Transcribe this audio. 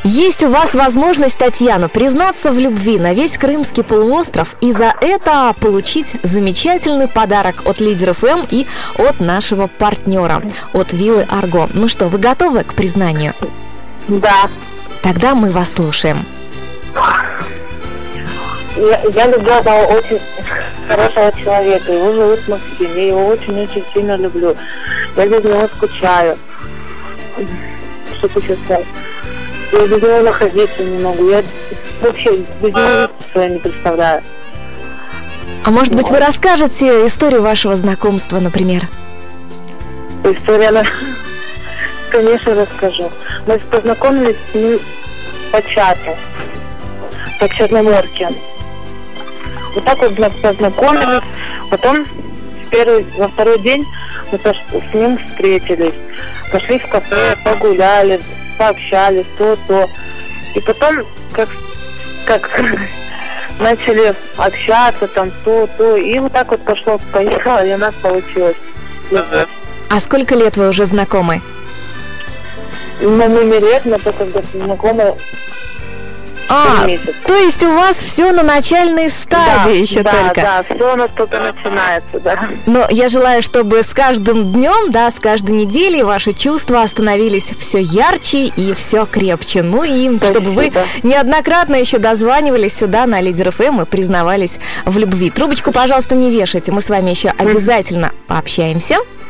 Есть у вас возможность, Татьяна, признаться в любви на весь Крымский полуостров и за это получить замечательный подарок от Лидер ФМ и от нашего партнера, от Виллы Арго. Ну что, вы готовы к признанию? Да. Тогда мы вас слушаем. Я люблю одного очень хорошего человека. Его зовут Максим. Я его очень-очень сильно люблю. Я без него скучаю. Что ты сейчас сказал? Я без него находиться не могу. Я вообще без него себя не представляю. А может быть, вы расскажете историю вашего знакомства, например? История, конечно, расскажу. Мы познакомились с ним по чату, по Черноморке. Вот так вот познакомились. Потом во второй день мы с ним встретились. Пошли в кафе, погуляли, пообщались, то. И потом, как начали общаться, там, то. И вот так вот поехало, и у нас получилось. А сколько лет вы уже знакомы? На лет, мы только знакомы. То есть у вас все на начальной стадии еще только. Да, все у нас только начинается, да. Но я желаю, чтобы с каждым днем, да, с каждой неделей ваши чувства становились все ярче и все крепче. Ну и чтобы вы неоднократно еще дозванивались сюда на Лидер ФМ и признавались в любви. Трубочку, пожалуйста, не вешайте, мы с вами еще обязательно пообщаемся.